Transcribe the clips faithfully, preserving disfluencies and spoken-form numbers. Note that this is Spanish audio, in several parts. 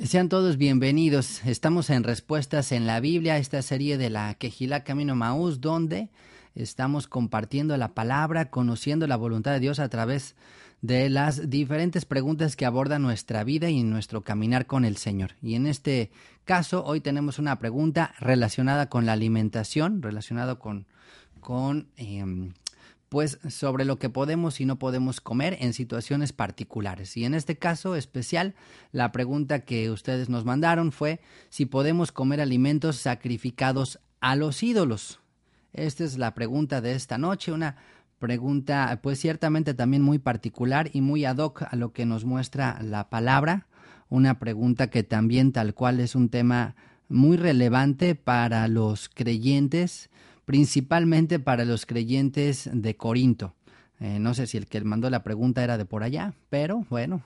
Sean todos bienvenidos. Estamos en Respuestas en la Biblia, esta serie de la Kehilá Camino Maús, donde estamos compartiendo la palabra, conociendo la voluntad de Dios a través de las diferentes preguntas que abordan nuestra vida y nuestro caminar con el Señor. Y en este caso, hoy tenemos una pregunta relacionada con la alimentación, relacionada con, con eh, pues sobre lo que podemos y no podemos comer en situaciones particulares. Y en este caso especial, la pregunta que ustedes nos mandaron fue si podemos comer alimentos sacrificados a los ídolos. Esta es la pregunta de esta noche, una pregunta pues ciertamente también muy particular y muy ad hoc a lo que nos muestra la palabra, una pregunta que también tal cual es un tema muy relevante para los creyentes, principalmente para los creyentes de Corinto. Eh, no sé si el que mandó la pregunta era de por allá, pero bueno,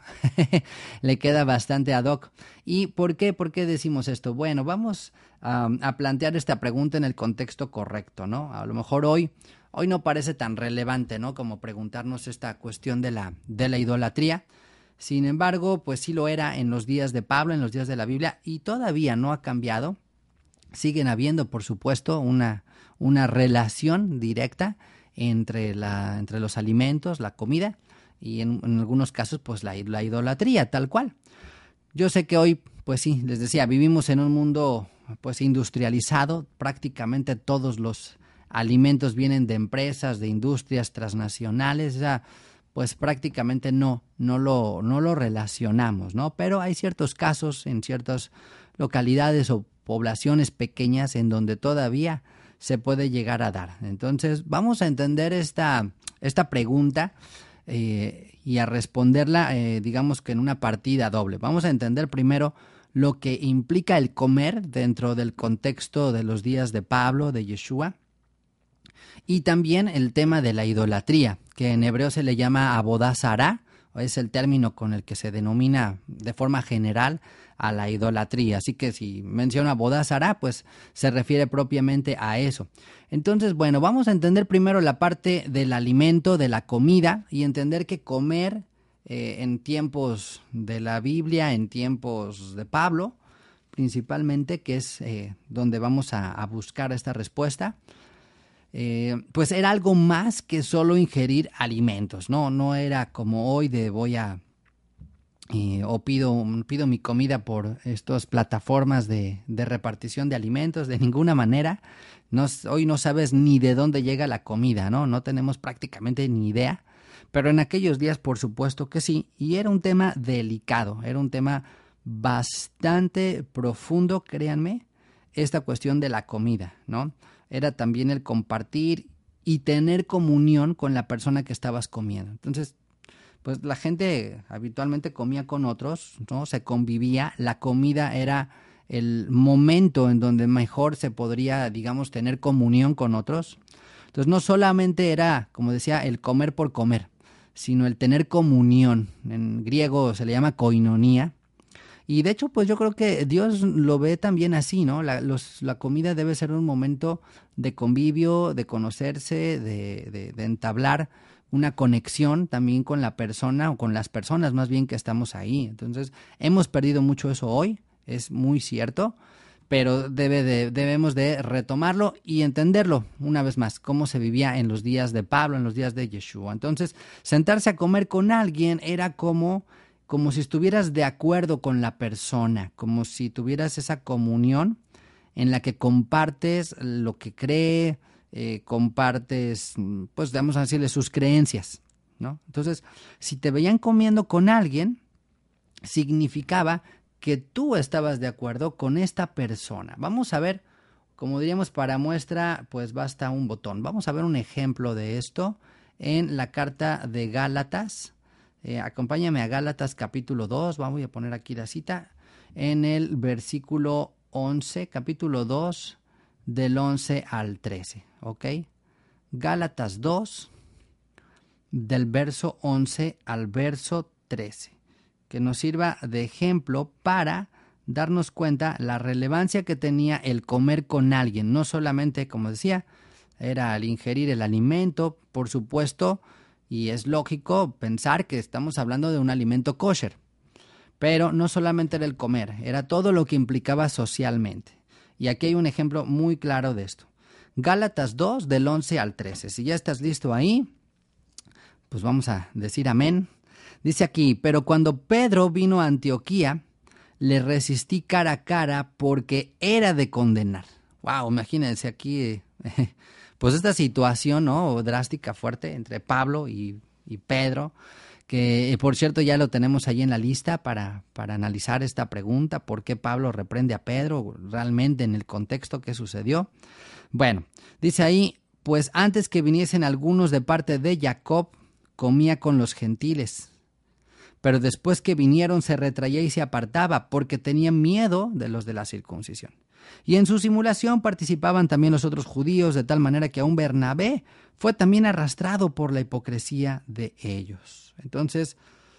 le queda bastante ad hoc. ¿Y por qué? ¿Por qué decimos esto? Bueno, vamos um, a plantear esta pregunta en el contexto correcto, ¿no? A lo mejor hoy, hoy no parece tan relevante, ¿no? Como preguntarnos esta cuestión de la, de la idolatría. Sin embargo, pues sí lo era en los días de Pablo, en los días de la Biblia, y todavía no ha cambiado. Siguen habiendo, por supuesto, una, una relación directa entre, la, entre los alimentos, la comida y en, en algunos casos pues la, la idolatría, tal cual. Yo sé que hoy, pues sí, les decía, vivimos en un mundo pues industrializado, prácticamente todos los alimentos vienen de empresas, de industrias transnacionales, ya, pues prácticamente no, no lo, no lo relacionamos, ¿no? Pero hay ciertos casos en ciertas localidades o poblaciones pequeñas en donde todavía se puede llegar a dar. Entonces vamos a entender esta, esta pregunta eh, y a responderla eh, digamos que en una partida doble. Vamos a entender primero lo que implica el comer dentro del contexto de los días de Pablo, de Yeshua, y también el tema de la idolatría, que en hebreo se le llama abodá zará, es el término con el que se denomina de forma general a la idolatría. Así que si menciona abodá zará, pues se refiere propiamente a eso. Entonces, bueno, vamos a entender primero la parte del alimento, de la comida, y entender que comer eh, en tiempos de la Biblia, en tiempos de Pablo, principalmente, que es eh, donde vamos a, a buscar esta respuesta, Eh, pues era algo más que solo ingerir alimentos, no, no era como hoy de voy a eh, o pido, pido mi comida por estas plataformas de, de repartición de alimentos, de ninguna manera. No, hoy no sabes ni de dónde llega la comida, no, no tenemos prácticamente ni idea, pero en aquellos días por supuesto que sí, y era un tema delicado, era un tema bastante profundo, créanme, esta cuestión de la comida, ¿no? Era también el compartir y tener comunión con la persona que estabas comiendo. Entonces, pues la gente habitualmente comía con otros, ¿no? Se convivía, la comida era el momento en donde mejor se podría, digamos, tener comunión con otros. Entonces, no solamente era, como decía, el comer por comer, sino el tener comunión. En griego se le llama koinonía. Y de hecho, pues yo creo que Dios lo ve también así, ¿no? La, los, la comida debe ser un momento de convivio, de conocerse, de, de, de entablar una conexión también con la persona o con las personas más bien que estamos ahí. Entonces, hemos perdido mucho eso hoy, es muy cierto, pero debe de, debemos de retomarlo y entenderlo una vez más, cómo se vivía en los días de Pablo, en los días de Yeshua. Entonces, sentarse a comer con alguien era como... como si estuvieras de acuerdo con la persona, como si tuvieras esa comunión en la que compartes lo que cree, eh, compartes, pues vamos a decirle sus creencias, ¿no? Entonces, si te veían comiendo con alguien, significaba que tú estabas de acuerdo con esta persona. Vamos a ver, como diríamos para muestra, pues basta un botón. Vamos a ver un ejemplo de esto en la carta de Gálatas. Eh, acompáñame a Gálatas capítulo dos, vamos a poner aquí la cita, en el versículo once, capítulo dos, del once al trece, ¿ok? Gálatas dos, del verso once al verso trece, que nos sirva de ejemplo para darnos cuenta la relevancia que tenía el comer con alguien, no solamente, como decía, era el ingerir el alimento, por supuesto, y es lógico pensar que estamos hablando de un alimento kosher. Pero no solamente era el comer, era todo lo que implicaba socialmente. Y aquí hay un ejemplo muy claro de esto. Gálatas dos, del once al trece. Si ya estás listo ahí, pues vamos a decir amén. Dice aquí, pero cuando Pedro vino a Antioquía, le resistí cara a cara porque era de condenar. Wow, imagínense aquí, eh, pues esta situación, ¿no? Drástica, fuerte, entre Pablo y, y Pedro, que eh, por cierto ya lo tenemos ahí en la lista para, para analizar esta pregunta, ¿por qué Pablo reprende a Pedro realmente en el contexto que sucedió? Bueno, dice ahí, pues antes que viniesen algunos de parte de Jacob, comía con los gentiles, pero después que vinieron se retraía y se apartaba porque tenía miedo de los de la circuncisión. Y en su simulación participaban también los otros judíos, de tal manera que aún Bernabé fue también arrastrado por la hipocresía de ellos. Entonces,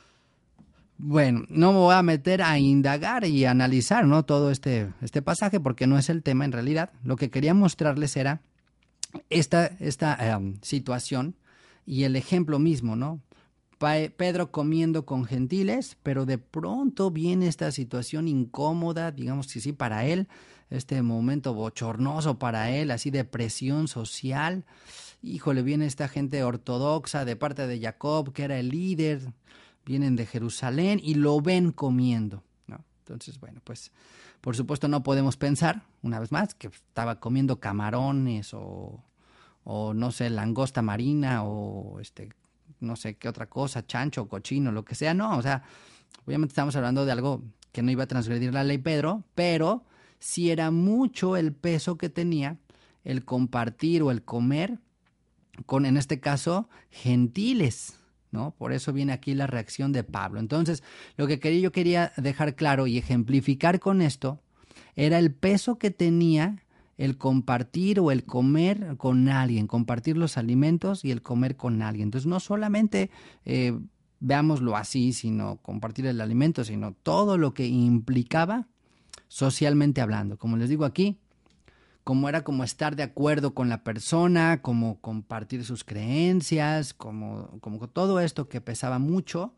bueno, no me voy a meter a indagar y a analizar, ¿no?, todo este, este pasaje, porque no es el tema en realidad. Lo que quería mostrarles era esta, esta um, situación y el ejemplo mismo, ¿no? Pedro comiendo con gentiles, pero de pronto viene esta situación incómoda, digamos que sí, para él, este momento bochornoso para él, así de presión social. Híjole, viene esta gente ortodoxa de parte de Jacob, que era el líder, vienen de Jerusalén y lo ven comiendo, ¿no? Entonces, bueno, pues por supuesto no podemos pensar, una vez más, que estaba comiendo camarones o, o no sé, langosta marina o este... no sé qué otra cosa, chancho, cochino, lo que sea, no, o sea, obviamente estamos hablando de algo que no iba a transgredir la ley Pedro, pero sí era mucho el peso que tenía el compartir o el comer con, en este caso, gentiles, ¿no? Por eso viene aquí la reacción de Pablo. Entonces, lo que quería, yo quería dejar claro y ejemplificar con esto era el peso que tenía el compartir o el comer con alguien, compartir los alimentos y el comer con alguien. Entonces, no solamente eh, veámoslo así, sino compartir el alimento, sino todo lo que implicaba socialmente hablando. Como les digo aquí, como era como estar de acuerdo con la persona, como compartir sus creencias, como, como todo esto que pesaba mucho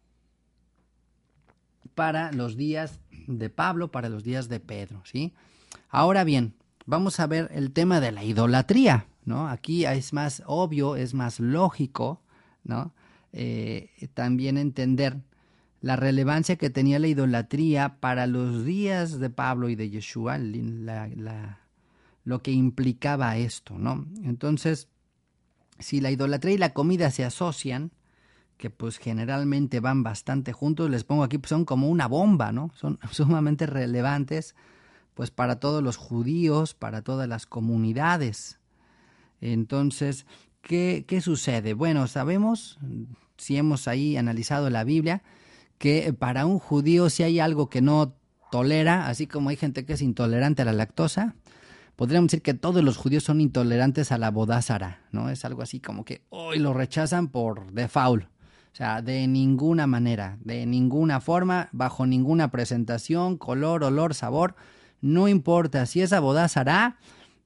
para los días de Pablo, para los días de Pedro, ¿sí? Ahora bien, vamos a ver el tema de la idolatría, ¿no? Aquí es más obvio, es más lógico, ¿no? Eh, también entender la relevancia que tenía la idolatría para los días de Pablo y de Yeshua, la, la, lo que implicaba esto, ¿no? Entonces, si la idolatría y la comida se asocian, que pues generalmente van bastante juntos, les pongo aquí, pues son como una bomba, ¿no? Son sumamente relevantes pues para todos los judíos, para todas las comunidades. Entonces, ¿qué, qué sucede? Bueno, sabemos, si hemos ahí analizado la Biblia, que para un judío si hay algo que no tolera, así como hay gente que es intolerante a la lactosa, podríamos decir que todos los judíos son intolerantes a la bodá zara, ¿no? Es algo así como que hoy lo rechazan por default. O sea, de ninguna manera, de ninguna forma, bajo ninguna presentación, color, olor, sabor. No importa, si esa bodá zara,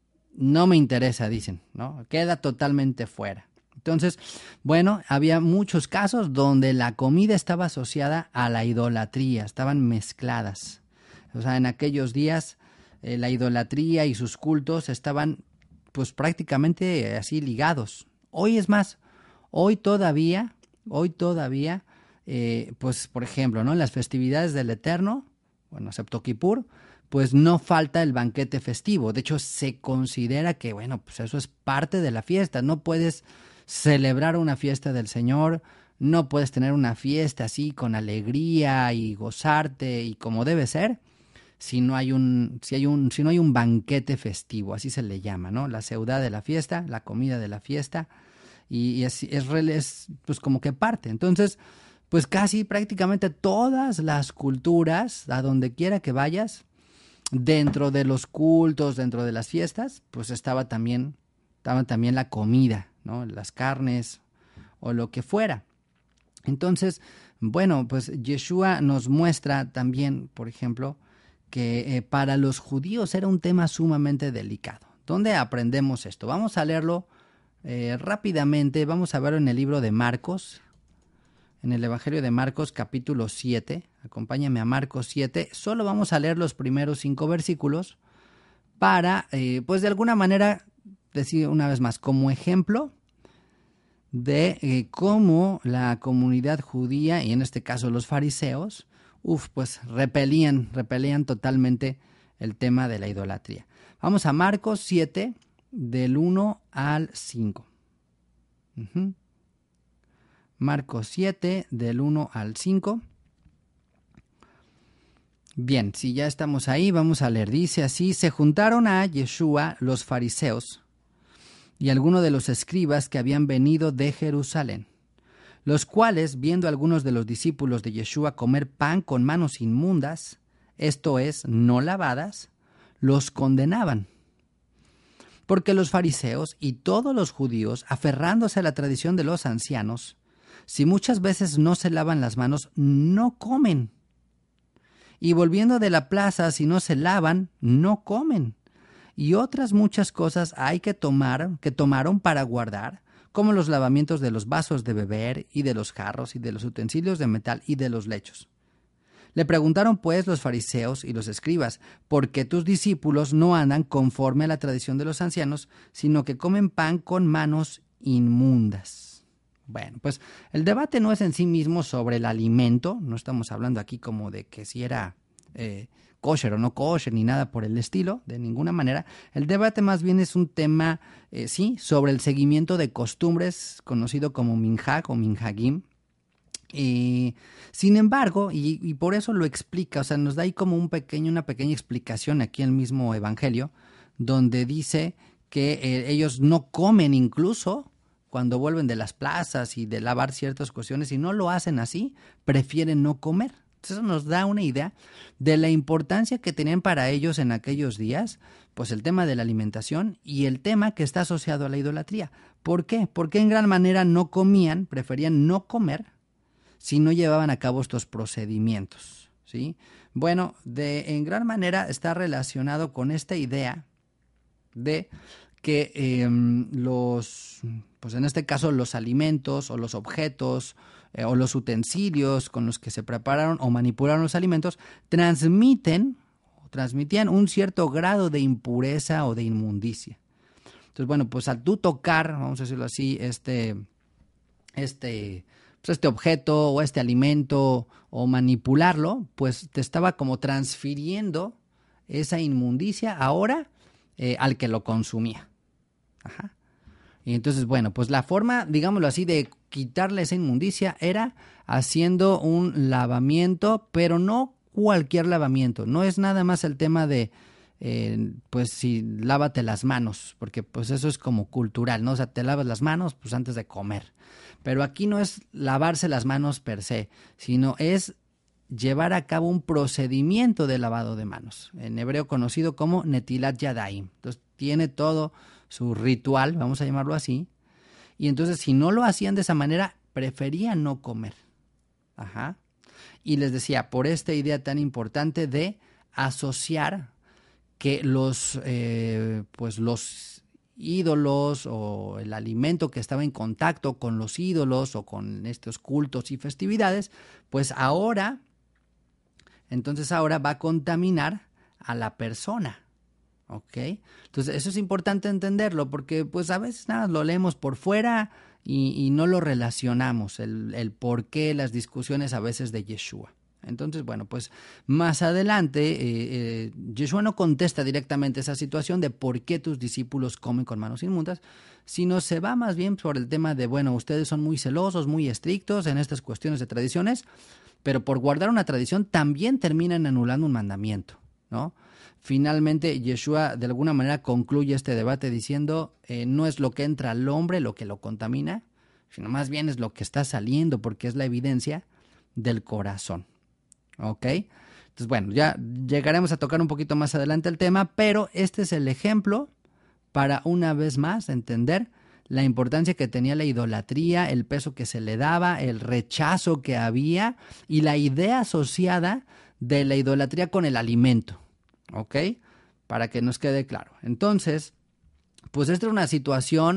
no me interesa, dicen, ¿no? Queda totalmente fuera. Entonces, bueno, había muchos casos donde la comida estaba asociada a la idolatría, estaban mezcladas. O sea, en aquellos días eh, la idolatría y sus cultos estaban pues prácticamente así ligados. Hoy es más, hoy todavía, hoy todavía, eh, pues por ejemplo, ¿no? En las festividades del Eterno, bueno, excepto Kippur, pues no falta el banquete festivo. De hecho, se considera que, bueno, pues eso es parte de la fiesta. No puedes celebrar una fiesta del Señor, no puedes tener una fiesta así con alegría y gozarte y como debe ser, si no hay un, si hay un, si no hay un banquete festivo, así se le llama, ¿no? La seudá de la fiesta, la comida de la fiesta, y es, es, es pues como que parte. Entonces, pues casi prácticamente todas las culturas, a donde quiera que vayas, dentro de los cultos, dentro de las fiestas, pues estaba también, estaba también la comida, ¿no? Las carnes o lo que fuera. Entonces, bueno, pues Yeshua nos muestra también, por ejemplo, que eh, para los judíos era un tema sumamente delicado. ¿Dónde aprendemos esto? Vamos a leerlo eh, rápidamente, vamos a verlo en el libro de Marcos, en el Evangelio de Marcos capítulo siete. Acompáñame a Marcos siete. Solo vamos a leer los primeros cinco versículos para, eh, pues de alguna manera, decir una vez más, como ejemplo de eh, cómo la comunidad judía, y en este caso los fariseos, uf, pues repelían, repelían totalmente el tema de la idolatría. Vamos a Marcos siete, del uno al cinco. Uh-huh. Marcos siete, del uno al cinco. Bien, si ya estamos ahí, vamos a leer. Dice así: se juntaron a Yeshua los fariseos y algunos de los escribas que habían venido de Jerusalén, los cuales, viendo a algunos de los discípulos de Yeshua comer pan con manos inmundas, esto es, no lavadas, los condenaban. Porque los fariseos y todos los judíos, aferrándose a la tradición de los ancianos, si muchas veces no se lavan las manos, no comen. Y volviendo de la plaza, si no se lavan, no comen. Y otras muchas cosas hay que tomar, que tomaron para guardar, como los lavamientos de los vasos de beber y de los jarros y de los utensilios de metal y de los lechos. Le preguntaron pues los fariseos y los escribas: ¿por qué tus discípulos no andan conforme a la tradición de los ancianos, sino que comen pan con manos inmundas? Bueno, pues el debate no es en sí mismo sobre el alimento, no estamos hablando aquí como de que si era eh, kosher o no kosher, ni nada por el estilo, de ninguna manera. El debate más bien es un tema, eh, sí, sobre el seguimiento de costumbres, conocido como minhag o minhagim. Eh, sin embargo, y, y por eso lo explica, o sea, nos da ahí como un pequeño, una pequeña explicación aquí en el mismo Evangelio, donde dice que eh, ellos no comen incluso cuando vuelven de las plazas y de lavar ciertas cuestiones, y no lo hacen así, prefieren no comer. Eso nos da una idea de la importancia que tenían para ellos en aquellos días, pues el tema de la alimentación y el tema que está asociado a la idolatría. ¿Por qué? Porque en gran manera no comían, preferían no comer si no llevaban a cabo estos procedimientos, ¿sí? Bueno, de, en gran manera está relacionado con esta idea de que eh, los, pues en este caso los alimentos o los objetos eh, o los utensilios con los que se prepararon o manipularon los alimentos transmiten, transmitían un cierto grado de impureza o de inmundicia. Entonces, bueno, pues al tú tocar, vamos a decirlo así, este, este, pues este objeto o este alimento o manipularlo, pues te estaba como transfiriendo esa inmundicia ahora eh, al que lo consumía. Ajá. Y entonces, bueno, pues la forma, digámoslo así, de quitarle esa inmundicia era haciendo un lavamiento, pero no cualquier lavamiento. No es nada más el tema de, eh, pues si lávate las manos, porque pues eso es como cultural, ¿no? O sea, te lavas las manos pues antes de comer. Pero aquí no es lavarse las manos per se, sino es llevar a cabo un procedimiento de lavado de manos, en hebreo conocido como netilat yadayim. Entonces tiene todo su ritual, vamos a llamarlo así, y entonces si no lo hacían de esa manera, preferían no comer. Ajá. Y les decía, por esta idea tan importante de asociar que los, eh, pues los ídolos o el alimento que estaba en contacto con los ídolos o con estos cultos y festividades, pues ahora, entonces ahora va a contaminar a la persona. ¿Ok? Entonces eso es importante entenderlo porque pues a veces nada, lo leemos por fuera y, y no lo relacionamos, el, el por qué, las discusiones a veces de Yeshua. Entonces, bueno, pues más adelante eh, eh, Yeshua no contesta directamente esa situación de por qué tus discípulos comen con manos inmundas, sino se va más bien por el tema de, bueno, ustedes son muy celosos, muy estrictos en estas cuestiones de tradiciones, pero por guardar una tradición también terminan anulando un mandamiento, ¿no? Finalmente, Yeshua de alguna manera concluye este debate diciendo, eh, no es lo que entra al hombre lo que lo contamina, sino más bien es lo que está saliendo, porque es la evidencia del corazón. ¿Ok? Entonces, bueno, ya llegaremos a tocar un poquito más adelante el tema, pero este es el ejemplo para una vez más entender la importancia que tenía la idolatría, el peso que se le daba, el rechazo que había y la idea asociada de la idolatría con el alimento. ¿Ok? Para que nos quede claro. Entonces, pues esta es una situación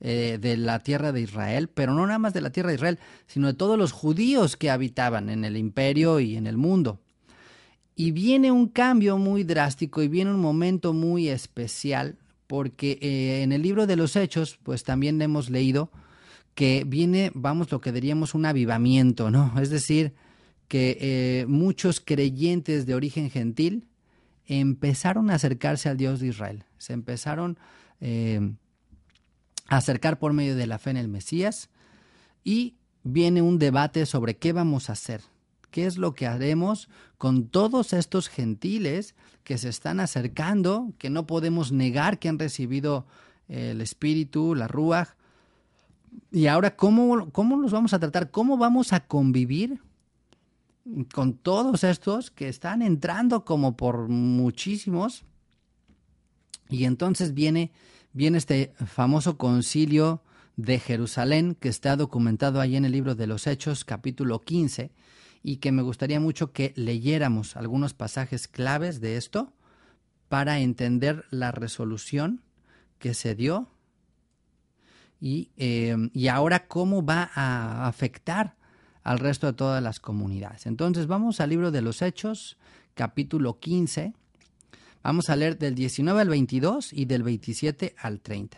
eh, de la tierra de Israel, pero no nada más de la tierra de Israel, sino de todos los judíos que habitaban en el imperio y en el mundo. Y viene un cambio muy drástico y viene un momento muy especial, porque eh, en el libro de los Hechos, pues también hemos leído que viene, vamos, lo que diríamos un avivamiento, ¿no? Es decir, que eh, muchos creyentes de origen gentil empezaron a acercarse al Dios de Israel. Se empezaron eh, a acercar por medio de la fe en el Mesías, y viene un debate sobre qué vamos a hacer. ¿Qué es lo que haremos con todos estos gentiles que se están acercando, que no podemos negar que han recibido el Espíritu, la Ruaj? Y ahora, ¿cómo, cómo los vamos a tratar? ¿Cómo vamos a convivir con todos estos que están entrando como por muchísimos? Y entonces viene, viene este famoso concilio de Jerusalén, que está documentado ahí en el libro de los Hechos, capítulo quince, y que me gustaría mucho que leyéramos algunos pasajes claves de esto para entender la resolución que se dio y, eh, y ahora cómo va a afectar al resto de todas las comunidades. Entonces vamos al libro de los Hechos, capítulo quince. Vamos a leer del diecinueve al veintidós y del veintisiete al treinta.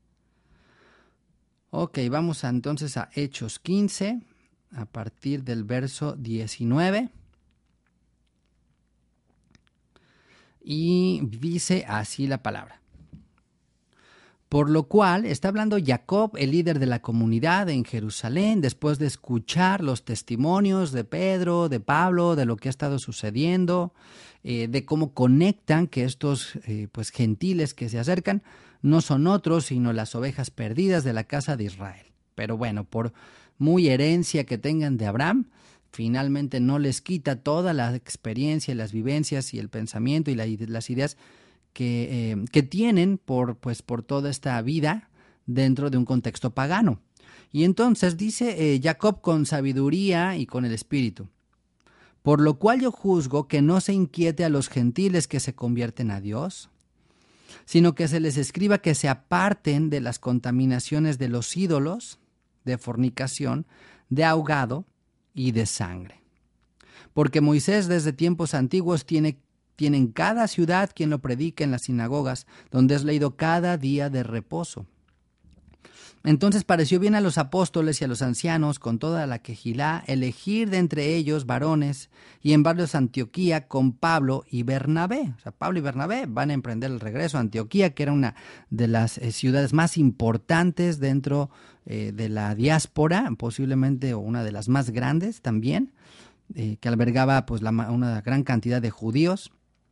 Ok, vamos a, entonces a Hechos quince, a partir del verso diecinueve. Y dice así la palabra. Por lo cual, está hablando Jacob, el líder de la comunidad en Jerusalén, después de escuchar los testimonios de Pedro, de Pablo, de lo que ha estado sucediendo, eh, de cómo conectan que estos eh, pues gentiles que se acercan no son otros, sino las ovejas perdidas de la casa de Israel. Pero bueno, por muy herencia que tengan de Abraham, finalmente no les quita toda la experiencia, las vivencias y el pensamiento y la, las ideas Que, eh, que tienen por, pues, por toda esta vida dentro de un contexto pagano. Y entonces dice eh, Jacob con sabiduría y con el Espíritu: por lo cual yo juzgo que no se inquiete a los gentiles que se convierten a Dios, sino que se les escriba que se aparten de las contaminaciones de los ídolos, de fornicación, de ahogado y de sangre. Porque Moisés desde tiempos antiguos tiene Tiene en cada ciudad quien lo predique en las sinagogas, donde es leído cada día de reposo. Entonces pareció bien a los apóstoles y a los ancianos, con toda la quejilá, elegir de entre ellos varones, y enviarlos a Antioquía con Pablo y Bernabé. O sea, Pablo y Bernabé van a emprender el regreso a Antioquía, que era una de las eh, ciudades más importantes dentro eh, de la diáspora, posiblemente, o una de las más grandes también, eh, que albergaba pues la, una gran cantidad de judíos.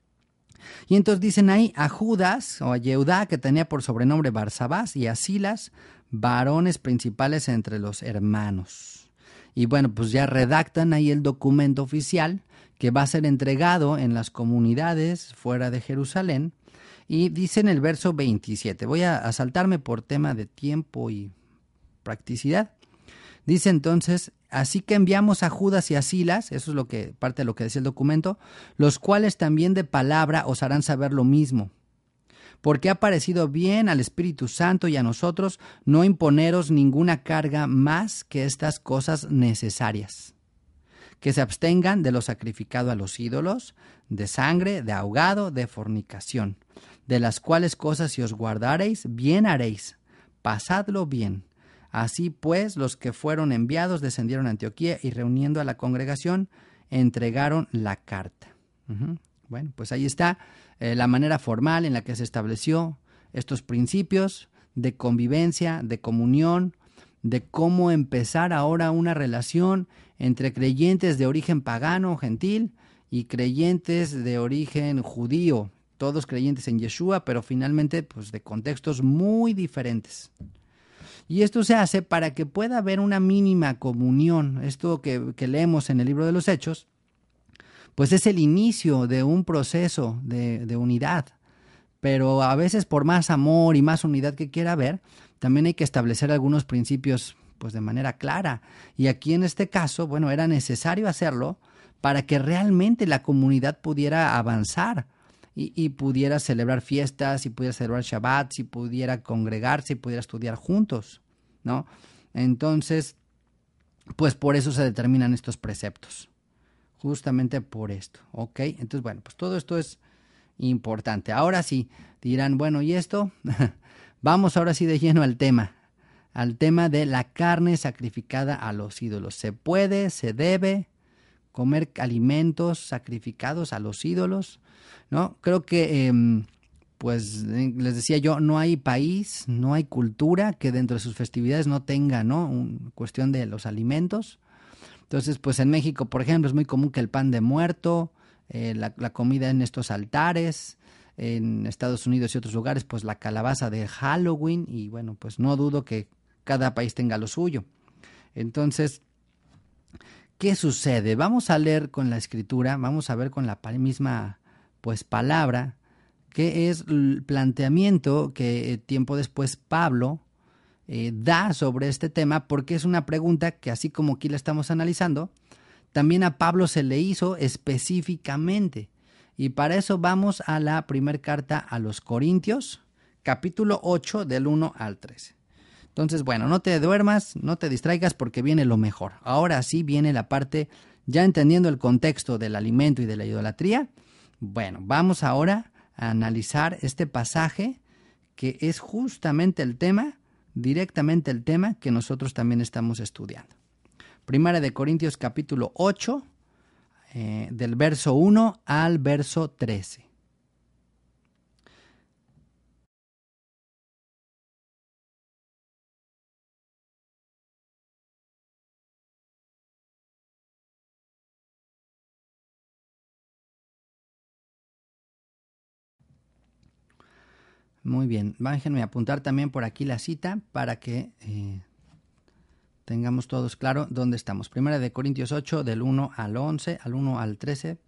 Y entonces dicen ahí a Judas o a Yehudá, que tenía por sobrenombre Barsabás, y a Silas, varones principales entre los hermanos. Y bueno, pues ya redactan ahí el documento oficial que va a ser entregado en las comunidades fuera de Jerusalén. Y dice en el verso veintisiete, voy a, a saltarme por tema de tiempo y practicidad. Dice entonces: así que enviamos a Judas y a Silas, eso es lo que parte de lo que decía el documento, los cuales también de palabra os harán saber lo mismo. Porque ha parecido bien al Espíritu Santo y a nosotros no imponeros ninguna carga más que estas cosas necesarias: que se abstengan de lo sacrificado a los ídolos, de sangre, de ahogado, de fornicación, de las cuales cosas si os guardareis, bien haréis, pasadlo bien. Así pues, los que fueron enviados descendieron a Antioquía y, reuniendo a la congregación, entregaron la carta. Uh-huh. Bueno, pues ahí está eh, la manera formal en la que se estableció estos principios de convivencia, de comunión, de cómo empezar ahora una relación entre creyentes de origen pagano, gentil, y creyentes de origen judío, todos creyentes en Yeshua, pero finalmente pues de contextos muy diferentes. Y esto se hace para que pueda haber una mínima comunión. Esto que, que leemos en el libro de los Hechos, pues es el inicio de un proceso de, de unidad. Pero a veces, por más amor y más unidad que quiera haber, también hay que establecer algunos principios pues de manera clara. Y aquí en este caso, bueno, era necesario hacerlo para que realmente la comunidad pudiera avanzar y, y pudiera celebrar fiestas, y pudiera celebrar Shabbat, si pudiera congregarse, y pudiera estudiar juntos, ¿no? Entonces, pues por eso se determinan estos preceptos, justamente por esto, ¿ok? Entonces, bueno, pues todo esto es importante. Ahora sí, dirán, bueno, ¿y esto? Vamos ahora sí de lleno al tema, al tema de la carne sacrificada a los ídolos. ¿Se puede, se debe comer alimentos sacrificados a los ídolos? ¿No? Creo que, eh, pues, eh, les decía yo, no hay país, no hay cultura que dentro de sus festividades no tenga, ¿no? Una cuestión de los alimentos. Entonces, pues en México, por ejemplo, es muy común que el pan de muerto, eh, la, la comida en estos altares, en Estados Unidos y otros lugares, pues la calabaza de Halloween, y bueno, pues no dudo que cada país tenga lo suyo. Entonces, ¿qué sucede? Vamos a leer con la escritura, vamos a ver con la misma pues palabra, que es el planteamiento que eh, tiempo después Pablo eh, da sobre este tema, porque es una pregunta que, así como aquí la estamos analizando, también a Pablo se le hizo específicamente. Y para eso vamos a la primera carta a los Corintios, capítulo ocho, del uno al trece. Entonces, bueno, no te duermas, no te distraigas, porque viene lo mejor. Ahora sí viene la parte, ya entendiendo el contexto del alimento y de la idolatría. Bueno, vamos ahora a analizar este pasaje, que es justamente el tema, directamente el tema que nosotros también estamos estudiando. Primera de Corintios capítulo ocho, eh, del verso uno al verso trece. Muy bien, déjenme apuntar también por aquí la cita para que eh, tengamos todos claro dónde estamos. Primera de Corintios ocho, del uno al once, al uno al trece.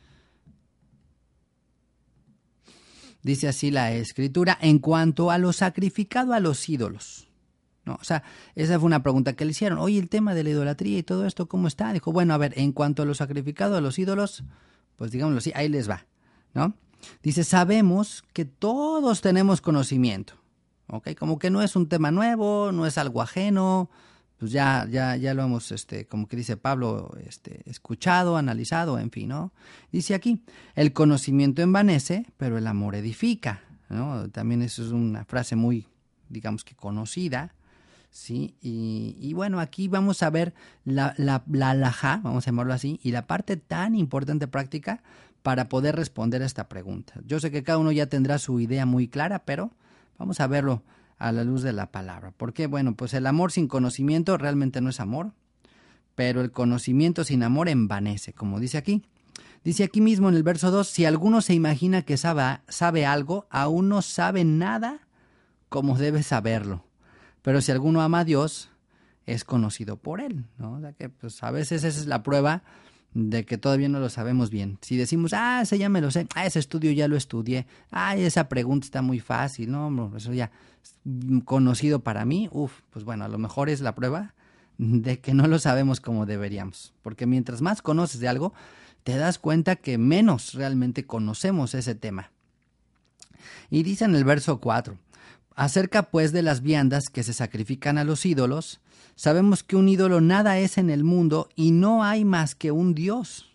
Dice así la escritura: en cuanto a lo sacrificado a los ídolos. No, o sea, esa fue una pregunta que le hicieron. Oye, el tema de la idolatría y todo esto, ¿cómo está? Dijo, bueno, a ver, en cuanto a lo sacrificado a los ídolos, pues digámoslo así, ahí les va, ¿no? Dice, sabemos que todos tenemos conocimiento, ¿ok? Como que no es un tema nuevo, no es algo ajeno, pues ya, ya, ya lo hemos, este, como que dice Pablo, este, escuchado, analizado, en fin, ¿no? Dice aquí, el conocimiento envanece, pero el amor edifica, ¿no? También eso es una frase muy, digamos que conocida, ¿sí? Y, y bueno, aquí vamos a ver la, la, la alajá, vamos a llamarlo así, y la parte tan importante práctica para poder responder a esta pregunta. Yo sé que cada uno ya tendrá su idea muy clara, pero vamos a verlo a la luz de la palabra. ¿Por qué? Bueno, pues el amor sin conocimiento realmente no es amor, pero el conocimiento sin amor envanece, como dice aquí. Dice aquí mismo en el verso dos, si alguno se imagina que sabe, sabe algo, aún no sabe nada como debe saberlo. Pero si alguno ama a Dios, es conocido por él, ¿no? O sea que pues a veces esa es la prueba de que todavía no lo sabemos bien. Si decimos, ah, ese ya me lo sé, ah, ese estudio ya lo estudié, ah, esa pregunta está muy fácil, no, eso ya es conocido para mí, uf, pues bueno, a lo mejor es la prueba de que no lo sabemos como deberíamos. Porque mientras más conoces de algo, te das cuenta que menos realmente conocemos ese tema. Y dice en el verso cuatro, acerca pues de las viandas que se sacrifican a los ídolos, sabemos que un ídolo nada es en el mundo y no hay más que un Dios.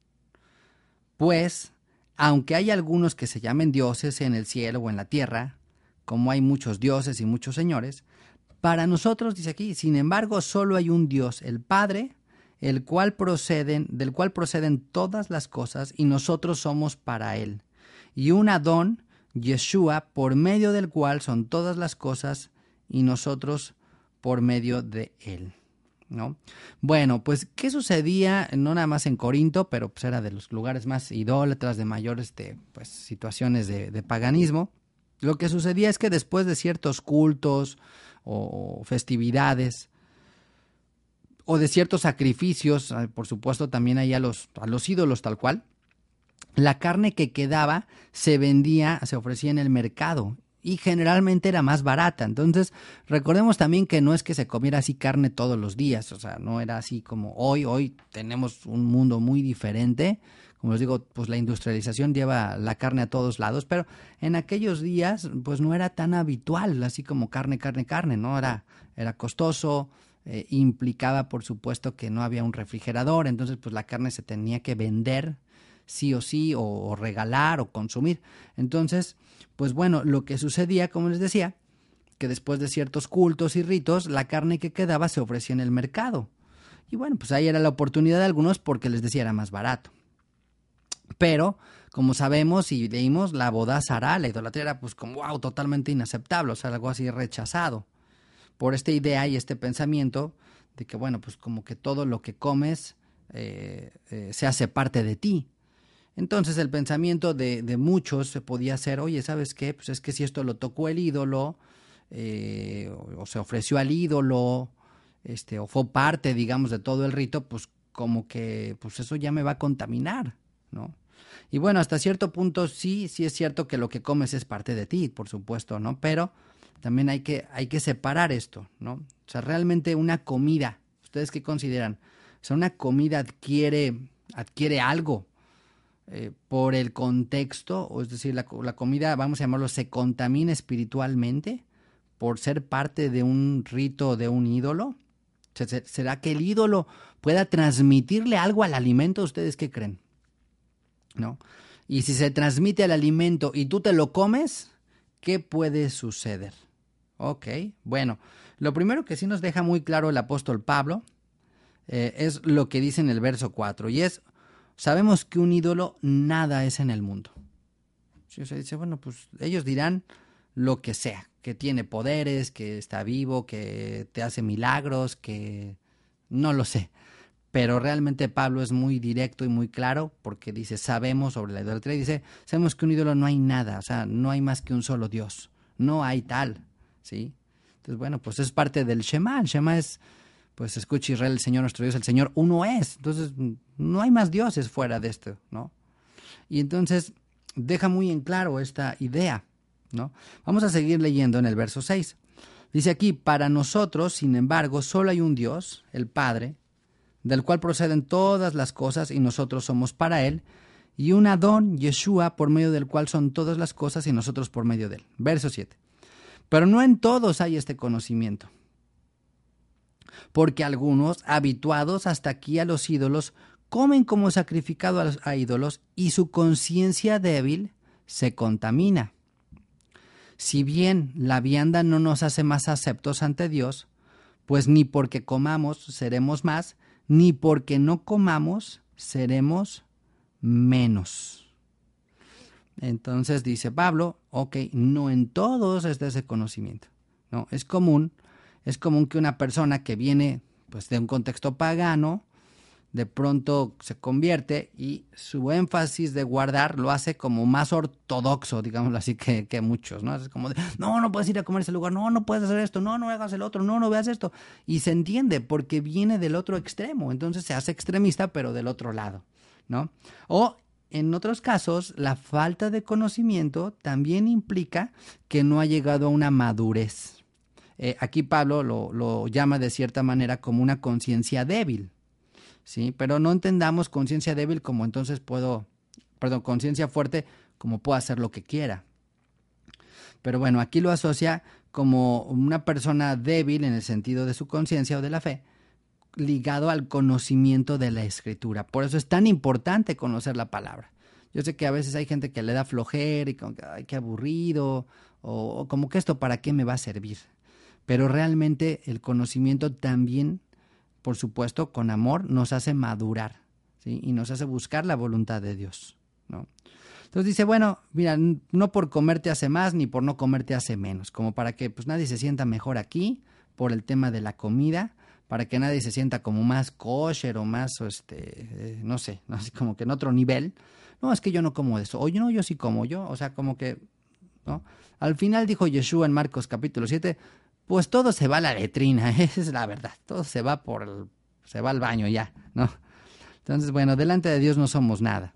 Pues, aunque hay algunos que se llamen dioses en el cielo o en la tierra, como hay muchos dioses y muchos señores, para nosotros, dice aquí, sin embargo, solo hay un Dios, el Padre, el cual proceden, del cual proceden todas las cosas y nosotros somos para él. Y un Adón, Yeshua, por medio del cual son todas las cosas y nosotros por medio de él, ¿no? Bueno, pues, ¿qué sucedía? No nada más en Corinto, pero pues era de los lugares más idólatras, de mayores de, pues, situaciones de, de paganismo. Lo que sucedía es que después de ciertos cultos o festividades o de ciertos sacrificios, por supuesto también ahí a los, a los ídolos tal cual, la carne que quedaba se vendía, se ofrecía en el mercado y generalmente era más barata. Entonces, recordemos también que no es que se comiera así carne todos los días, o sea, no era así como hoy, hoy tenemos un mundo muy diferente, como les digo, pues la industrialización lleva la carne a todos lados, pero en aquellos días pues no era tan habitual, así como carne, carne, carne, ¿no? Era, era costoso, eh, implicaba por supuesto que no había un refrigerador, entonces pues la carne se tenía que vender sí o sí, o, o regalar o consumir. Entonces, pues bueno, lo que sucedía, como les decía, que después de ciertos cultos y ritos, la carne que quedaba se ofrecía en el mercado. Y bueno, pues ahí era la oportunidad de algunos porque les decía era más barato. Pero, como sabemos y leímos, la boda zará, la idolatría era pues como wow, totalmente inaceptable, o sea, algo así rechazado. Por esta idea y este pensamiento de que, bueno, pues como que todo lo que comes eh, eh, se hace parte de ti. Entonces el pensamiento de, de muchos se podía hacer, oye, ¿sabes qué? Pues es que si esto lo tocó el ídolo, eh, o, o se ofreció al ídolo, este, o fue parte, digamos, de todo el rito, pues como que pues eso ya me va a contaminar, ¿no? Y bueno, hasta cierto punto sí, sí es cierto que lo que comes es parte de ti, por supuesto, ¿no? Pero también hay que, hay que separar esto, ¿no? O sea, realmente una comida, ¿ustedes qué consideran? O sea, una comida adquiere, adquiere algo eh, por el contexto, o es decir, la, la comida, vamos a llamarlo, se contamina espiritualmente por ser parte de un rito, de un ídolo. ¿Será que el ídolo pueda transmitirle algo al alimento? ¿Ustedes qué creen? ¿No? Y si se transmite al alimento y tú te lo comes, ¿qué puede suceder? Ok, bueno, lo primero que sí nos deja muy claro el apóstol Pablo eh, es lo que dice en el verso cuatro, y es, sabemos que un ídolo nada es en el mundo. Sí, o sea, dice, bueno, pues ellos dirán lo que sea, que tiene poderes, que está vivo, que te hace milagros, que no lo sé. Pero realmente Pablo es muy directo y muy claro porque dice, sabemos sobre la idolatría, y dice, sabemos que un ídolo no hay nada, o sea, no hay más que un solo Dios, no hay tal, ¿sí? Entonces, bueno, pues es parte del Shema, el Shema es, pues escucha Israel, el Señor nuestro Dios, el Señor uno es, entonces no hay más dioses fuera de esto, ¿no? Y entonces deja muy en claro esta idea, ¿no? Vamos a seguir leyendo en el verso seis. Dice aquí, para nosotros, sin embargo, solo hay un Dios, el Padre, del cual proceden todas las cosas y nosotros somos para Él, y un Adón, Yeshua, por medio del cual son todas las cosas y nosotros por medio de Él. Verso siete. Pero no en todos hay este conocimiento, porque algunos, habituados hasta aquí a los ídolos, comen como sacrificado a, los, a ídolos y su conciencia débil se contamina. Si bien la vianda no nos hace más aceptos ante Dios, pues ni porque comamos seremos más, ni porque no comamos seremos menos. Entonces dice Pablo, ok, no en todos está ese conocimiento, ¿no? Es común, es común que una persona que viene pues de un contexto pagano, de pronto se convierte y su énfasis de guardar lo hace como más ortodoxo, digámoslo así, que, que muchos, ¿no? Es como de, no, no puedes ir a comer a ese lugar, no, no puedes hacer esto, no, no hagas el otro, no, no veas esto. Y se entiende porque viene del otro extremo, entonces se hace extremista, pero del otro lado, ¿no? O en otros casos, la falta de conocimiento también implica que no ha llegado a una madurez. Eh, aquí Pablo lo, lo llama de cierta manera como una conciencia débil. Sí, pero no entendamos conciencia débil como entonces puedo, perdón, conciencia fuerte como puedo hacer lo que quiera. Pero bueno, aquí lo asocia como una persona débil en el sentido de su conciencia o de la fe, ligado al conocimiento de la Escritura. Por eso es tan importante conocer la palabra. Yo sé que a veces hay gente que le da flojera y como que, ay, qué aburrido, o, o como que esto para qué me va a servir. Pero realmente el conocimiento también, por supuesto, con amor, nos hace madurar, ¿sí? Y nos hace buscar la voluntad de Dios, ¿no? Entonces dice, bueno, mira, no por comer te hace más, ni por no comer te hace menos, como para que pues nadie se sienta mejor aquí por el tema de la comida, para que nadie se sienta como más kosher o más, o este, eh, no sé, ¿no? Así como que en otro nivel. No, es que yo no como eso, o yo no, yo sí como yo, o sea, como que, ¿no? Al final dijo Yeshua en Marcos capítulo siete, pues todo se va a la letrina, esa es la verdad, todo se va por el, se va al baño ya, ¿no? Entonces, bueno, delante de Dios no somos nada.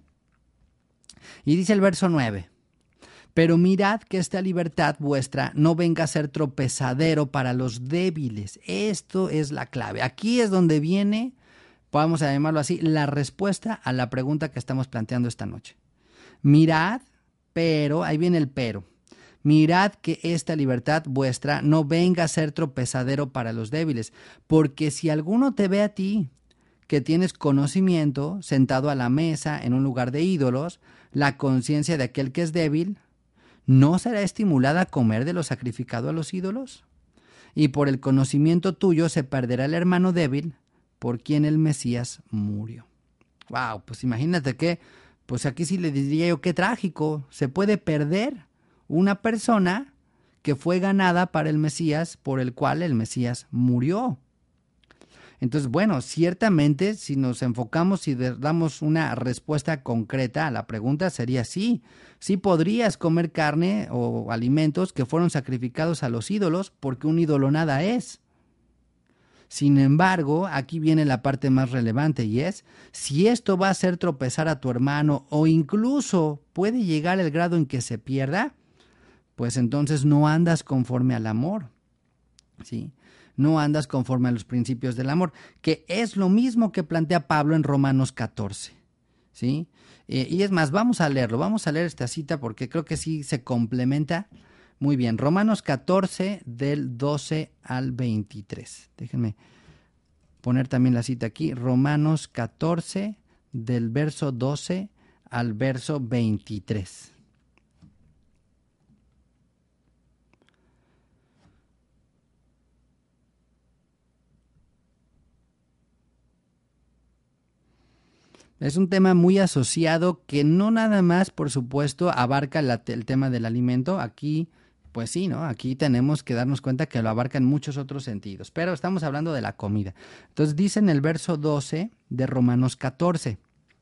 Y dice el verso nueve, pero mirad que esta libertad vuestra no venga a ser tropezadero para los débiles. Esto es la clave. Aquí es donde viene vamos a llamarlo así, la respuesta a la pregunta que estamos planteando esta noche. Mirad, pero, ahí viene el pero, mirad que esta libertad vuestra no venga a ser tropezadero para los débiles, porque si alguno te ve a ti, que tienes conocimiento, sentado a la mesa en un lugar de ídolos, la conciencia de aquel que es débil, ¿no será estimulada a comer de lo sacrificado a los ídolos? Y por el conocimiento tuyo se perderá el hermano débil, por quien el Mesías murió. Wow, pues imagínate que, pues aquí sí le diría yo, qué trágico, se puede perder una persona que fue ganada para el Mesías, por el cual el Mesías murió. Entonces, bueno, ciertamente si nos enfocamos y damos una respuesta concreta a la pregunta, sería sí. Sí podrías comer carne o alimentos que fueron sacrificados a los ídolos, porque un ídolo nada es. Sin embargo, aquí viene la parte más relevante y es, si esto va a hacer tropezar a tu hermano o incluso puede llegar al grado en que se pierda, pues entonces no andas conforme al amor, ¿sí? No andas conforme a los principios del amor, que es lo mismo que plantea Pablo en Romanos catorce, ¿sí? Eh, y es más, vamos a leerlo, vamos a leer esta cita porque creo que sí se complementa muy bien. Romanos catorce del doce al veintitrés. Déjenme poner también la cita aquí. Romanos catorce del verso doce al verso veintitrés. Es un tema muy asociado que no nada más, por supuesto, abarca la, el tema del alimento. Aquí, pues sí, ¿no? Aquí tenemos que darnos cuenta que lo abarca en muchos otros sentidos. Pero estamos hablando de la comida. Entonces dice en el verso doce de Romanos catorce.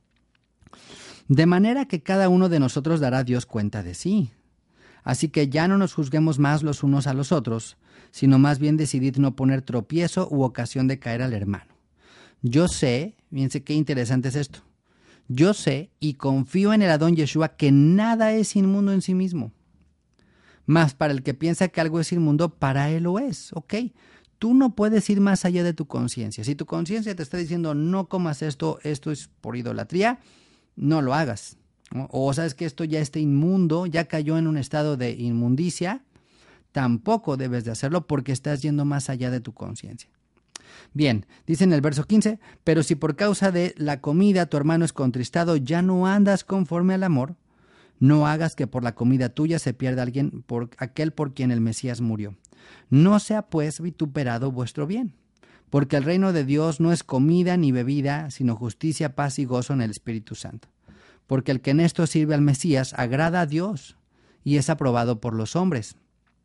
De manera que cada uno de nosotros dará a Dios cuenta de sí. Así que ya no nos juzguemos más los unos a los otros, sino más bien decidid no poner tropiezo u ocasión de caer al hermano. Yo sé, fíjense qué interesante es esto. Yo sé y confío en el Adón Yeshua que nada es inmundo en sí mismo. Mas para el que piensa que algo es inmundo, para él lo es. Ok, tú no puedes ir más allá de tu conciencia. Si tu conciencia te está diciendo no comas esto, esto es por idolatría, no lo hagas, ¿no? O sabes que esto ya está inmundo, ya cayó en un estado de inmundicia, tampoco debes de hacerlo porque estás yendo más allá de tu conciencia. Bien, dice en el verso quince, pero si por causa de la comida tu hermano es contristado, ya no andas conforme al amor, no hagas que por la comida tuya se pierda alguien, por aquel por quien el Mesías murió. No sea pues vituperado vuestro bien, porque el reino de Dios no es comida ni bebida, sino justicia, paz y gozo en el Espíritu Santo. Porque el que en esto sirve al Mesías agrada a Dios y es aprobado por los hombres.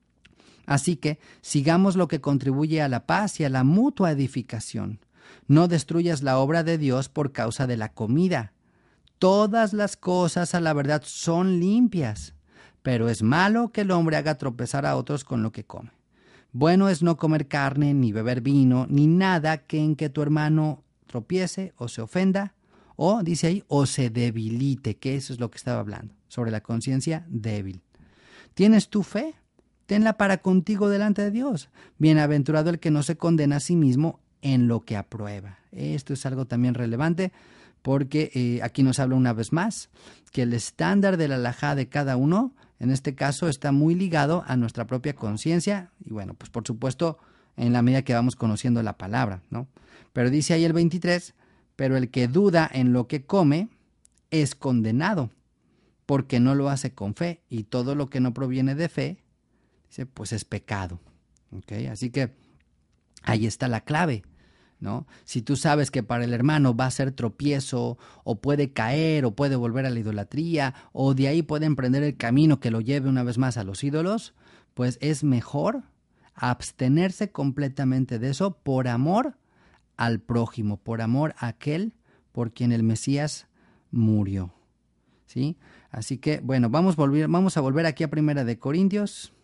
Así que sigamos lo que contribuye a la paz y a la mutua edificación. No destruyas la obra de Dios por causa de la comida. Todas las cosas a la verdad son limpias, pero es malo que el hombre haga tropezar a otros con lo que come. Bueno es no comer carne, ni beber vino, ni nada que en que tu hermano tropiece o se ofenda, o, dice ahí, o se debilite, que eso es lo que estaba hablando, sobre la conciencia débil. ¿Tienes tu fe? Tenla para contigo delante de Dios. Bienaventurado el que no se condena a sí mismo en lo que aprueba. Esto es algo también relevante porque eh, aquí nos habla una vez más que el estándar de la halajá de cada uno, en este caso, está muy ligado a nuestra propia conciencia y bueno, pues por supuesto en la medida que vamos conociendo la palabra, ¿no? Pero dice ahí el veintitrés, pero el que duda en lo que come es condenado porque no lo hace con fe y todo lo que no proviene de fe, dice, pues es pecado. ¿Okay? Así que ahí está la clave, ¿no? Si tú sabes que para el hermano va a ser tropiezo, o puede caer, o puede volver a la idolatría, o de ahí puede emprender el camino que lo lleve una vez más a los ídolos, pues es mejor abstenerse completamente de eso por amor al prójimo, por amor a aquel por quien el Mesías murió. ¿Sí? Así que, bueno, vamos, volver, vamos a volver aquí a Primera de Corintios,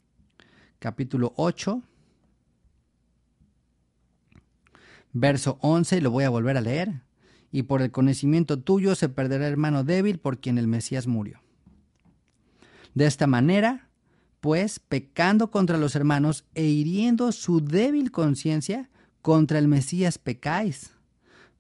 capítulo ocho, verso once, lo voy a volver a leer. Y por el conocimiento tuyo se perderá el hermano débil por quien el Mesías murió. De esta manera, pues, pecando contra los hermanos e hiriendo su débil conciencia, contra el Mesías pecáis.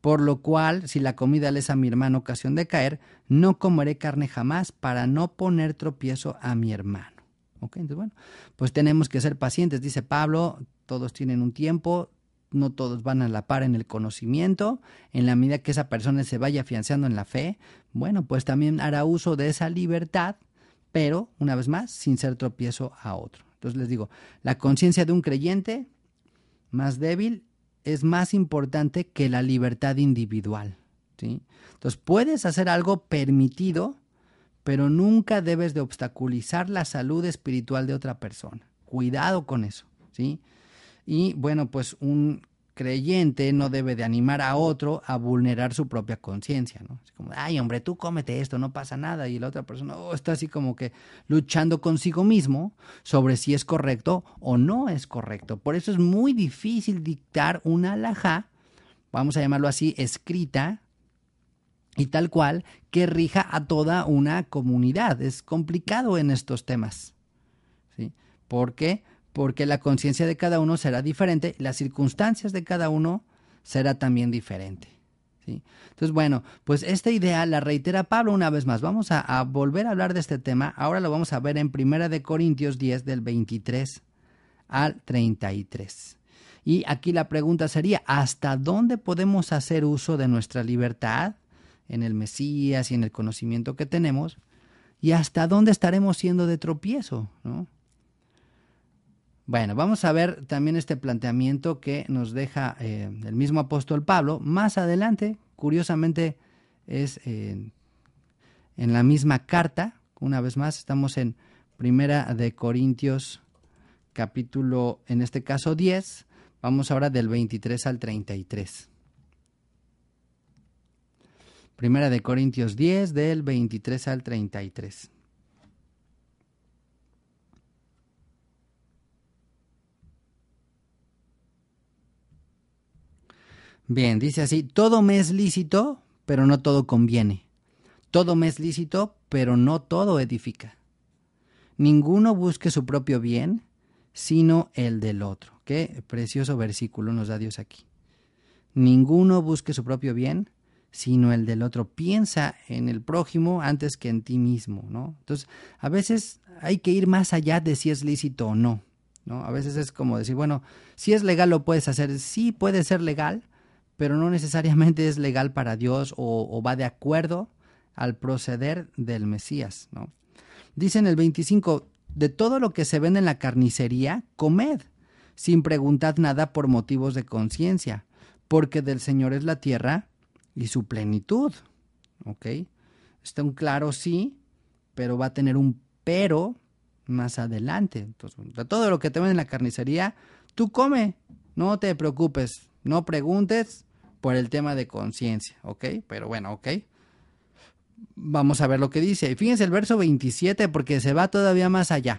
Por lo cual, si la comida le es a mi hermano ocasión de caer, no comeré carne jamás para no poner tropiezo a mi hermano. ¿Ok? Entonces, bueno, pues tenemos que ser pacientes. Dice Pablo, todos tienen un tiempo, no todos van a la par en el conocimiento. En la medida que esa persona se vaya afianzando en la fe, bueno, pues también hará uso de esa libertad, pero, una vez más, sin ser tropiezo a otro. Entonces les digo, la conciencia de un creyente más débil es más importante que la libertad individual, ¿sí? Entonces puedes hacer algo permitido, pero nunca debes de obstaculizar la salud espiritual de otra persona. Cuidado con eso, ¿sí? Y bueno, pues un creyente no debe de animar a otro a vulnerar su propia conciencia, ¿no? Es como, ay, hombre, tú cómete esto, no pasa nada. Y la otra persona oh, está así como que luchando consigo mismo sobre si es correcto o no es correcto. Por eso es muy difícil dictar una alajá, vamos a llamarlo así, escrita y tal cual, que rija a toda una comunidad. Es complicado en estos temas, ¿sí? ¿Por qué? Porque la conciencia de cada uno será diferente, las circunstancias de cada uno será también diferente, ¿sí? Entonces, bueno, pues esta idea la reitera Pablo una vez más. Vamos a, a volver a hablar de este tema. Ahora lo vamos a ver en Primera de Corintios diez, del veintitrés al treinta y tres. Y aquí la pregunta sería, ¿hasta dónde podemos hacer uso de nuestra libertad en el Mesías y en el conocimiento que tenemos? ¿Y hasta dónde estaremos siendo de tropiezo, ¿no? Bueno, vamos a ver también este planteamiento que nos deja eh, el mismo apóstol Pablo. Más adelante, curiosamente, es eh, en la misma carta. Una vez más, estamos en Primera de Corintios, capítulo, en este caso diez. Vamos ahora del veintitrés al treinta y tres. Primera de Corintios diez, del veintitrés al treinta y tres. Bien, dice así, todo me es lícito, pero no todo conviene. Todo me es lícito, pero no todo edifica. Ninguno busque su propio bien, sino el del otro. Qué precioso versículo nos da Dios aquí. Ninguno busque su propio bien, sino el del otro. Piensa en el prójimo antes que en ti mismo, ¿no? Entonces, a veces hay que ir más allá de si es lícito o no, ¿no? A veces es como decir, bueno, si es legal lo puedes hacer. Sí, puede ser legal, pero no necesariamente es legal para Dios o, o va de acuerdo al proceder del Mesías, ¿no? Dice en el veinticinco, de todo lo que se vende en la carnicería, comed, sin preguntad nada por motivos de conciencia, porque del Señor es la tierra y su plenitud, ¿ok? Está un claro sí, pero va a tener un pero más adelante. Entonces, de todo lo que te venden en la carnicería, tú come, no te preocupes, no preguntes por el tema de conciencia, ¿ok? Pero bueno, ¿ok? Vamos a ver lo que dice. Y fíjense el verso veintisiete porque se va todavía más allá.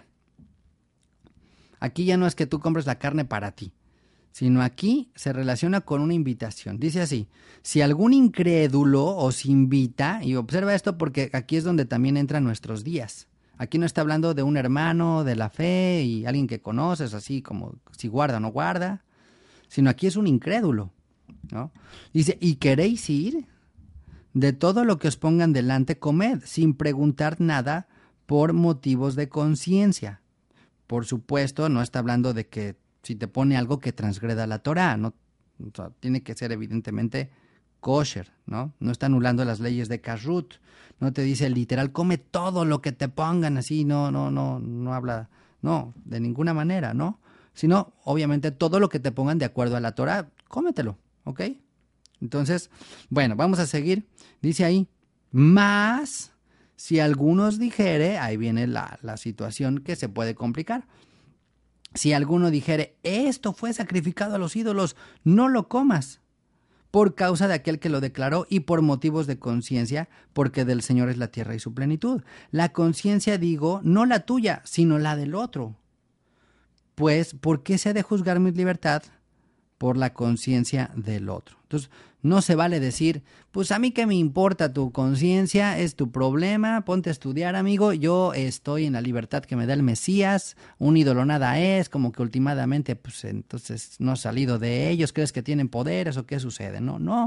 Aquí ya no es que tú compres la carne para ti, sino aquí se relaciona con una invitación. Dice así, si algún incrédulo os invita, y observa esto porque aquí es donde también entran nuestros días. Aquí no está hablando de un hermano de la fe y alguien que conoces, así como si guarda o no guarda, sino aquí es un incrédulo, ¿no? Dice, ¿y queréis ir? De todo lo que os pongan delante, comed, sin preguntar nada por motivos de conciencia. Por supuesto, no está hablando de que si te pone algo que transgreda la Torá, no, o sea, tiene que ser evidentemente kosher, ¿no? No está anulando las leyes de kashrut, no te dice literal, come todo lo que te pongan así, no, no, no, no habla, no, de ninguna manera, ¿no? Sino, obviamente, todo lo que te pongan de acuerdo a la Torá, cómetelo, ¿ok? Entonces, bueno, vamos a seguir. Dice ahí, más si algunos dijere, ahí viene la, la situación que se puede complicar. Si alguno dijere, esto fue sacrificado a los ídolos, no lo comas, por causa de aquel que lo declaró y por motivos de conciencia, porque del Señor es la tierra y su plenitud. La conciencia, digo, no la tuya, sino la del otro. Pues, ¿por qué se ha de juzgar mi libertad? Por la conciencia del otro. Entonces, no se vale decir, pues a mí qué me importa tu conciencia, es tu problema, ponte a estudiar, amigo, yo estoy en la libertad que me da el Mesías, un ídolo nada es, como que últimamente, pues entonces no has salido de ellos, ¿crees que tienen poderes o qué sucede? No, no,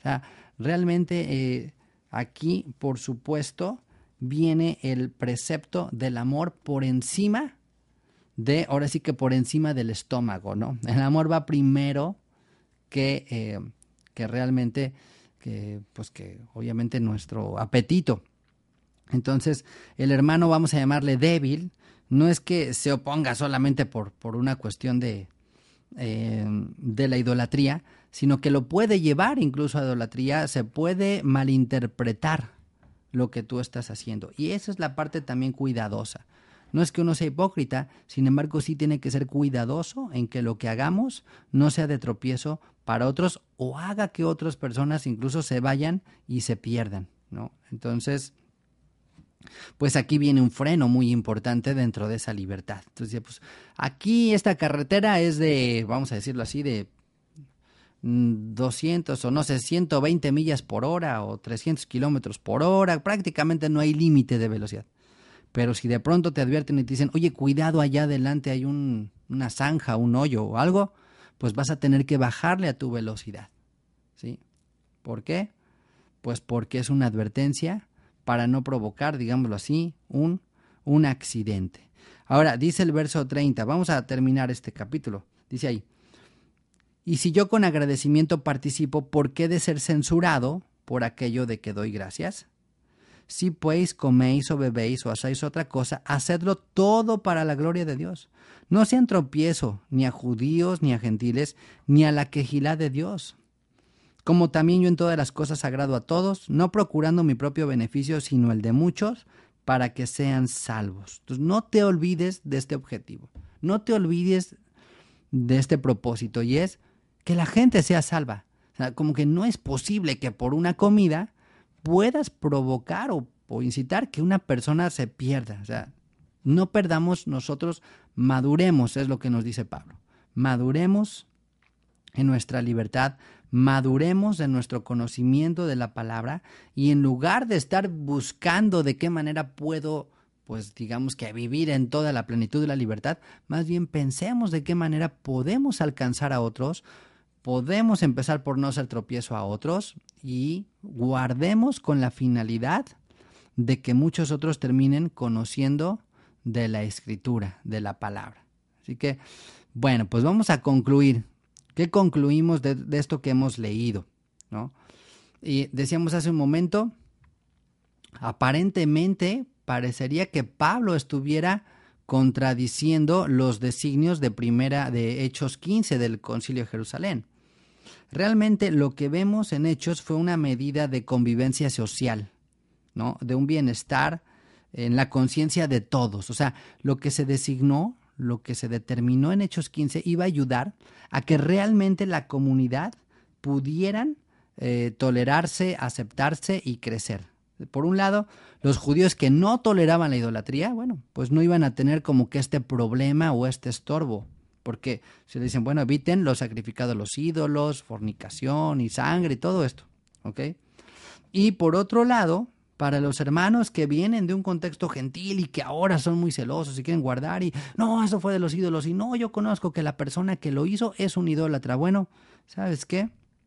O sea, realmente eh, aquí, por supuesto, viene el precepto del amor por encima de, ahora sí que por encima del estómago, ¿no? El amor va primero que, eh, que realmente, que, pues que obviamente nuestro apetito. Entonces, el hermano, vamos a llamarle débil, no es que se oponga solamente por, por una cuestión de, eh, de la idolatría, sino que lo puede llevar incluso a idolatría, se puede malinterpretar lo que tú estás haciendo. Y esa es la parte también cuidadosa. No es que uno sea hipócrita, sin embargo sí tiene que ser cuidadoso en que lo que hagamos no sea de tropiezo para otros o haga que otras personas incluso se vayan y se pierdan, ¿no? Entonces, pues aquí viene un freno muy importante dentro de esa libertad. Entonces, pues aquí esta carretera es de, vamos a decirlo así, de doscientos o no sé, ciento veinte millas por hora o trescientos kilómetros por hora. Prácticamente no hay límite de velocidad. Pero si de pronto te advierten y te dicen, oye, cuidado, allá adelante hay un, una zanja, un hoyo o algo, pues vas a tener que bajarle a tu velocidad, ¿sí? ¿Por qué? Pues porque es una advertencia para no provocar, digámoslo así, un, un accidente. Ahora, dice el verso treinta, vamos a terminar este capítulo, dice ahí, y si yo con agradecimiento participo, ¿por qué de ser censurado por aquello de que doy gracias? Si pues coméis o bebéis o hacéis otra cosa, hacedlo todo para la gloria de Dios. No sean tropiezo ni a judíos ni a gentiles, ni a la quejilá de Dios. Como también yo en todas las cosas agrado a todos, no procurando mi propio beneficio, sino el de muchos, para que sean salvos. Entonces, no te olvides de este objetivo. No te olvides de este propósito, y es que la gente sea salva. O sea, como que no es posible que por una comida puedas provocar o, o incitar que una persona se pierda. O sea, no perdamos nosotros, maduremos, es lo que nos dice Pablo. Maduremos en nuestra libertad, maduremos en nuestro conocimiento de la palabra, y en lugar de estar buscando de qué manera puedo, pues digamos que vivir en toda la plenitud de la libertad, más bien pensemos de qué manera podemos alcanzar a otros. Podemos empezar por no ser tropiezo a otros y guardemos con la finalidad de que muchos otros terminen conociendo de la escritura, de la palabra. Así que, bueno, pues vamos a concluir. ¿Qué concluimos de, de esto que hemos leído, ¿no? Y decíamos hace un momento, aparentemente parecería que Pablo estuviera contradiciendo los designios de primera de Hechos quince del Concilio de Jerusalén. Realmente lo que vemos en Hechos fue una medida de convivencia social, ¿no? De un bienestar en la conciencia de todos. O sea, lo que se designó, lo que se determinó en Hechos quince iba a ayudar a que realmente la comunidad pudieran eh, tolerarse, aceptarse y crecer. Por un lado, los judíos que no toleraban la idolatría, bueno, pues no iban a tener como que este problema o este estorbo. Porque se le dicen, bueno, eviten los sacrificados a los ídolos, fornicación y sangre y todo esto, ¿ok? Y por otro lado, para los hermanos que vienen de un contexto gentil y que ahora son muy celosos y quieren guardar y, no, eso fue de los ídolos y no, yo conozco que la persona que lo hizo es un idólatra. Bueno, ¿sabes qué?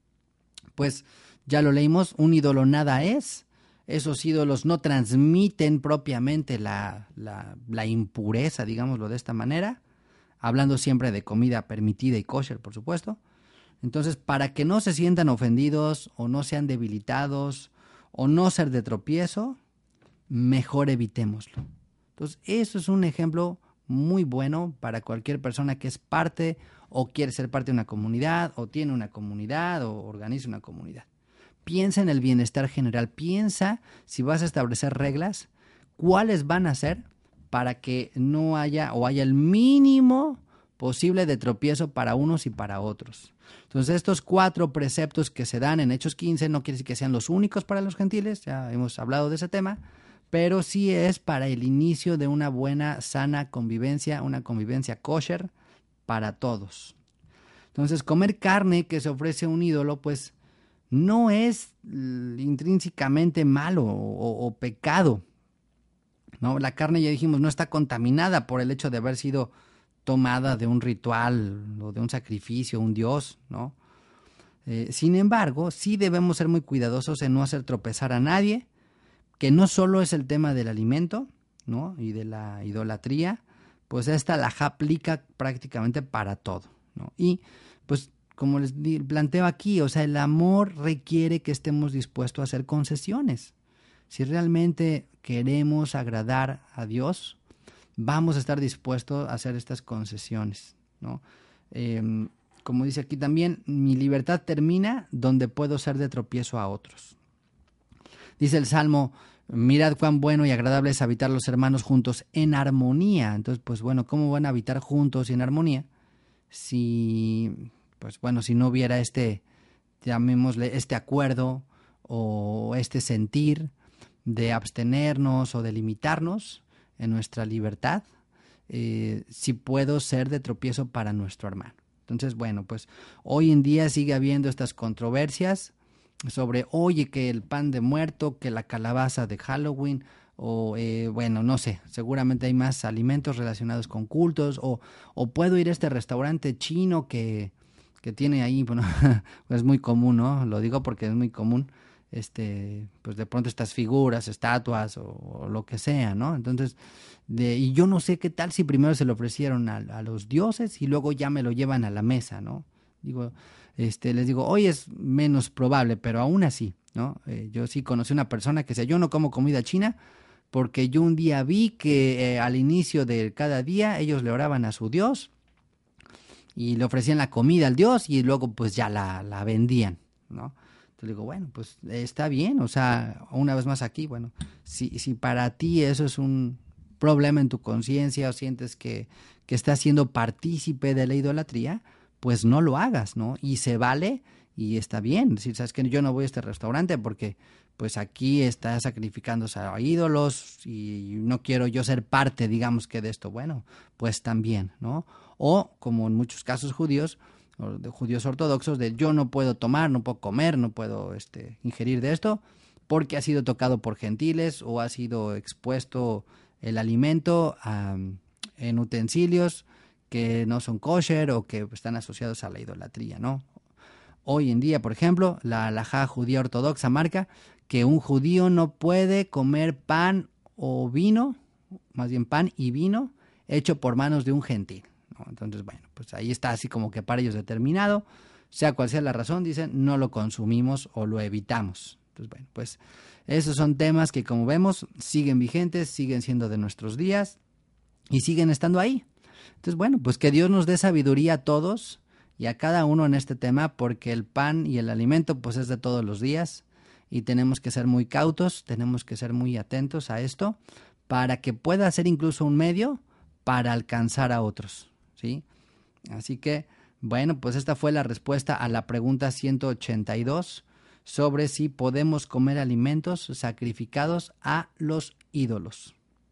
Pues ya lo leímos, un ídolo nada es. Esos ídolos no transmiten propiamente la, la, la impureza, digámoslo de esta manera. Hablando siempre de comida permitida y kosher, por supuesto. Entonces, para que no se sientan ofendidos o no sean debilitados o no ser de tropiezo, mejor evitémoslo. Entonces, eso es un ejemplo muy bueno para cualquier persona que es parte o quiere ser parte de una comunidad o tiene una comunidad o organiza una comunidad. Piensa en el bienestar general, piensa si vas a establecer reglas, cuáles van a ser para que no haya o haya el mínimo posible de tropiezo para unos y para otros. Entonces, estos cuatro preceptos que se dan en Hechos quince no quiere decir que sean los únicos para los gentiles, ya hemos hablado de ese tema, pero sí es para el inicio de una buena, sana convivencia, una convivencia kosher para todos. Entonces, comer carne que se ofrece a un ídolo, pues no es intrínsecamente malo o, o pecado, ¿no? La carne, ya dijimos, no está contaminada por el hecho de haber sido tomada de un ritual o de un sacrificio, un dios, ¿no? Eh, sin embargo, sí debemos ser muy cuidadosos en no hacer tropezar a nadie, que no solo es el tema del alimento, ¿no? Y de la idolatría, pues esta la aplica prácticamente para todo, ¿no? Y pues como les planteo aquí, o sea, el amor requiere que estemos dispuestos a hacer concesiones. Si realmente queremos agradar a Dios, vamos a estar dispuestos a hacer estas concesiones, ¿no? Eh, como dice aquí también, mi libertad termina donde puedo ser de tropiezo a otros. Dice el Salmo, mirad cuán bueno y agradable es habitar los hermanos juntos en armonía. Entonces, pues bueno, ¿cómo van a habitar juntos y en armonía? Si, pues bueno, si no hubiera este, llamémosle, este acuerdo o este sentir de abstenernos o de limitarnos en nuestra libertad, eh, si puedo ser de tropiezo para nuestro hermano. Entonces, bueno, pues hoy en día sigue habiendo estas controversias sobre, oye, que el pan de muerto, que la calabaza de Halloween, o eh, bueno, no sé, seguramente hay más alimentos relacionados con cultos, o, o puedo ir a este restaurante chino que, que tiene ahí, bueno, es muy común, ¿no? Lo digo porque es muy común, este, pues de pronto estas figuras, estatuas o, o lo que sea, ¿no? Entonces, de, y yo no sé qué tal si primero se lo ofrecieron a, a los dioses y luego ya me lo llevan a la mesa, ¿no? Digo, este, les digo, hoy es menos probable, pero aún así, ¿no? Eh, yo sí conocí una persona que decía, yo no como comida china porque yo un día vi que eh, al inicio de cada día ellos le oraban a su Dios y le ofrecían la comida al Dios y luego pues ya la, la vendían, ¿no? Entonces digo, bueno, pues está bien, o sea, una vez más aquí, bueno, si, si para ti eso es un problema en tu conciencia o sientes que, que estás siendo partícipe de la idolatría, pues no lo hagas, ¿no? Y se vale y está bien. Si sabes que yo no voy a este restaurante porque pues aquí está sacrificándose a ídolos y no quiero yo ser parte, digamos, que de esto. Bueno, pues también, ¿no? O como en muchos casos judíos, o de judíos ortodoxos, de yo no puedo tomar, no puedo comer, no puedo este, ingerir de esto porque ha sido tocado por gentiles o ha sido expuesto el alimento a, en utensilios que no son kosher o que están asociados a la idolatría, ¿no? Hoy en día, por ejemplo, la halajá judía ortodoxa marca que un judío no puede comer pan o vino, más bien pan y vino, hecho por manos de un gentil, ¿no? Entonces, bueno, pues ahí está así como que para ellos determinado, sea cual sea la razón, dicen, no lo consumimos o lo evitamos. Entonces, bueno, pues esos son temas que, como vemos, siguen vigentes, siguen siendo de nuestros días y siguen estando ahí. Entonces, bueno, pues que Dios nos dé sabiduría a todos y a cada uno en este tema, porque el pan y el alimento pues es de todos los días y tenemos que ser muy cautos, tenemos que ser muy atentos a esto para que pueda ser incluso un medio para alcanzar a otros, ¿sí? Así que, bueno, pues esta fue la respuesta a la pregunta ciento ochenta y dos sobre si podemos comer alimentos sacrificados a los ídolos.